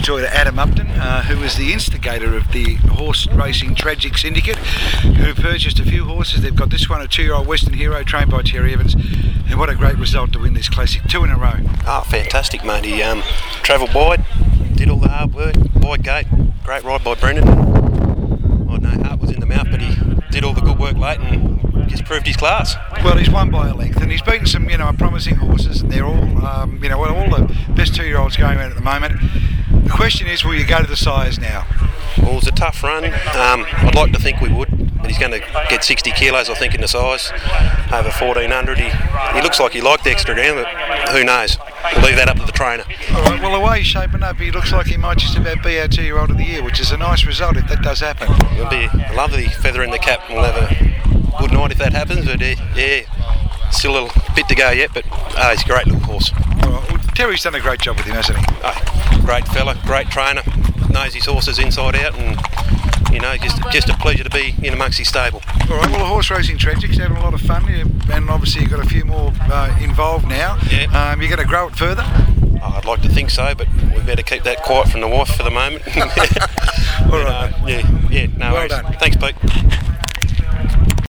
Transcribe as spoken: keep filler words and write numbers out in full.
to talk to Adam Upton, uh, who is the instigator of the Horse Racing Tragic Syndicate, who purchased a few horses. They've got this one, a two-year-old Western Hero trained by Terry Evans, and what a great result to win this classic, two in a row. Oh, fantastic, mate. He um, travelled wide, did all the hard work, wide gate, great ride by Brendan. Oh no, heart was in the mouth, but he did all the good work late and just proved his class. Well, he's won by a length, and he's beaten some, you know, promising horses, and they're all, um, you know, all the best two-year-olds going around at the moment. The question is, will you go to the sires now? Well, it was a tough run. Um, I'd like to think we would, but he's going to get sixty kilos, I think, in the size, over fourteen hundred. He, he looks like he liked the extra ground, but who knows? We'll leave that up to the trainer. All right, well, the way he's shaping up, he looks like he might just about be our two-year-old of the year, which is a nice result if that does happen. It'll be a lovely feather in the cap, and we'll have a good night if that happens, but uh, yeah, still a little bit to go yet, but uh, he's a great little horse. All right, well, Terry's done a great job with him, hasn't he? Oh, great fella, great trainer, knows his horses inside out, and you know, just just a pleasure to be in amongst his stable. All right, well, the Horse Racing Tragic's having a lot of fun, and obviously you've got a few more uh, involved now. Yeah. Um, you're going to grow it further? Oh, I'd like to think so, but we better keep that quiet from the wife for the moment. All right. uh, yeah, yeah, no Well worries. done. Thanks, Pete.